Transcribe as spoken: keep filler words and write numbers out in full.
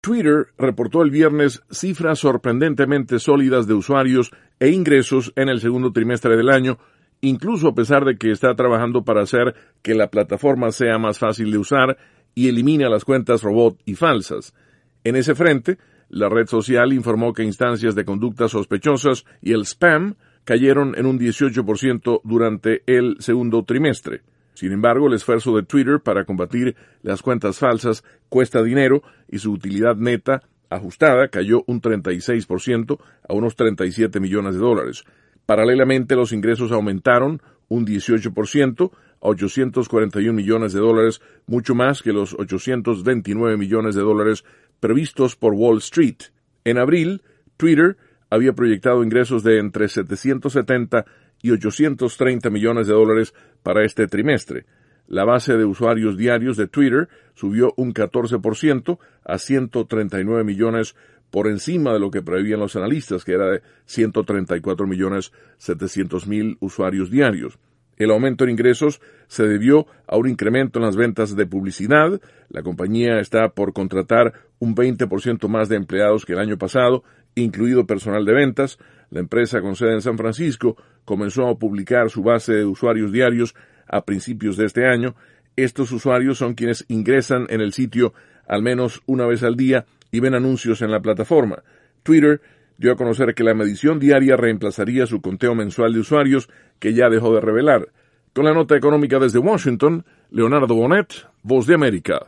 Twitter reportó el viernes cifras sorprendentemente sólidas de usuarios e ingresos en el segundo trimestre del año, incluso a pesar de que está trabajando para hacer que la plataforma sea más fácil de usar y elimina las cuentas robot y falsas. En ese frente, la red social informó que instancias de conductas sospechosas y el spam cayeron en un dieciocho por ciento durante el segundo trimestre. Sin embargo, el esfuerzo de Twitter para combatir las cuentas falsas cuesta dinero y su utilidad neta ajustada cayó un treinta y seis por ciento a unos treinta y siete millones de dólares. Paralelamente, los ingresos aumentaron un dieciocho por ciento a ochocientos cuarenta y un millones de dólares, mucho más que los ochocientos veintinueve millones de dólares previstos por Wall Street. En abril, Twitter había proyectado ingresos de entre setecientos setenta y ochocientos treinta millones de dólares para este trimestre. La base de usuarios diarios de Twitter subió un catorce por ciento a ciento treinta y nueve millones, por encima de lo que preveían los analistas, que era de ciento treinta y cuatro millones setecientos mil usuarios diarios. El aumento en ingresos se debió a un incremento en las ventas de publicidad. La compañía está por contratar un veinte por ciento más de empleados que el año pasado, incluido personal de ventas. La empresa con sede en San Francisco comenzó a publicar su base de usuarios diarios a principios de este año. Estos usuarios son quienes ingresan en el sitio al menos una vez al día y ven anuncios en la plataforma. Twitter dio a conocer que la medición diaria reemplazaría su conteo mensual de usuarios, que ya dejó de revelar. Con la nota económica desde Washington, Leonardo Bonet, Voz de América.